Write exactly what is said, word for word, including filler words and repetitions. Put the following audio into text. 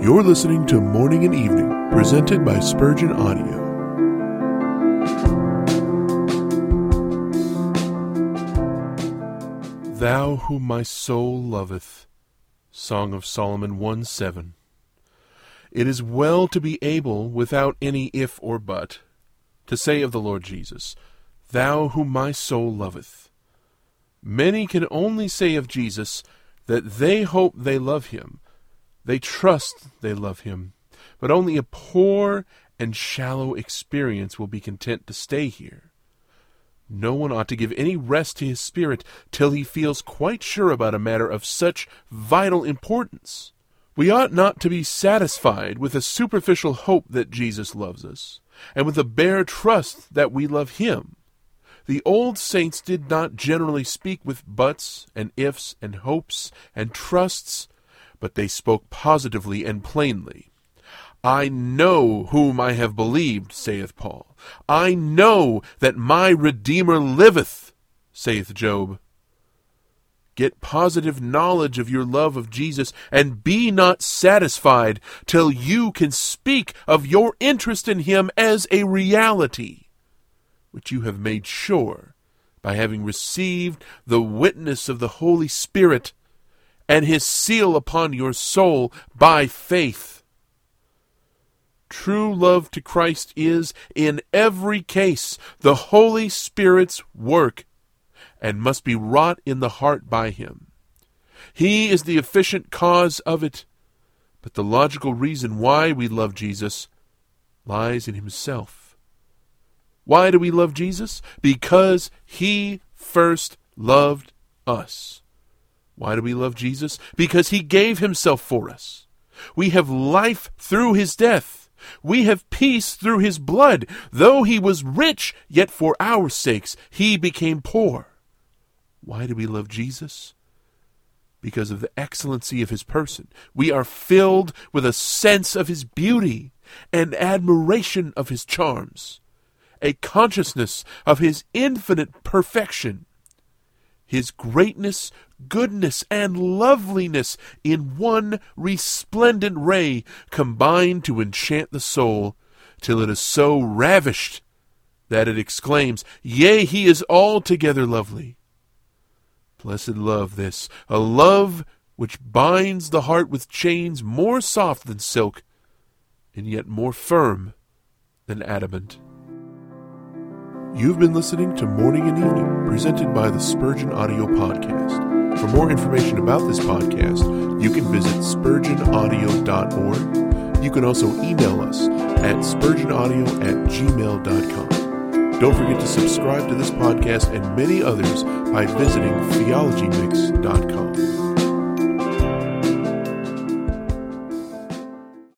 You're listening to Morning and Evening, presented by Spurgeon Audio. Thou whom my soul loveth. Song of Solomon one seven. It is well to be able, without any if or but, to say of the Lord Jesus, Thou whom my soul loveth. Many can only say of Jesus that they hope they love him, they trust they love him, but only a poor and shallow experience will be content to stay here. No one ought to give any rest to his spirit till he feels quite sure about a matter of such vital importance. We ought not to be satisfied with a superficial hope that Jesus loves us, and with a bare trust that we love him. The old saints did not generally speak with buts and ifs and hopes and trusts, but they spoke positively and plainly. I know whom I have believed, saith Paul. I know that my Redeemer liveth, saith Job. Get positive knowledge of your love of Jesus, and be not satisfied till you can speak of your interest in him as a reality, which you have made sure by having received the witness of the Holy Spirit and his seal upon your soul by faith. True love to Christ is, in every case, the Holy Spirit's work, and must be wrought in the heart by him. He is the efficient cause of it, but the logical reason why we love Jesus lies in himself. Why do we love Jesus? Because he first loved us. Why do we love Jesus? Because he gave himself for us. We have life through his death. We have peace through his blood. Though he was rich, yet for our sakes he became poor. Why do we love Jesus? Because of the excellency of his person. We are filled with a sense of his beauty and admiration of his charms, a consciousness of his infinite perfection, his greatness, goodness, and loveliness in one resplendent ray combine to enchant the soul, till it is so ravished that it exclaims, Yea, he is altogether lovely. Blessed love this, a love which binds the heart with chains more soft than silk, and yet more firm than adamant. You've been listening to Morning and Evening, presented by the Spurgeon Audio Podcast. For more information about this podcast, you can visit spurgeon audio dot org. You can also email us at spurgeonaudio at gmail dot com. Don't forget to subscribe to this podcast and many others by visiting theology mix dot com.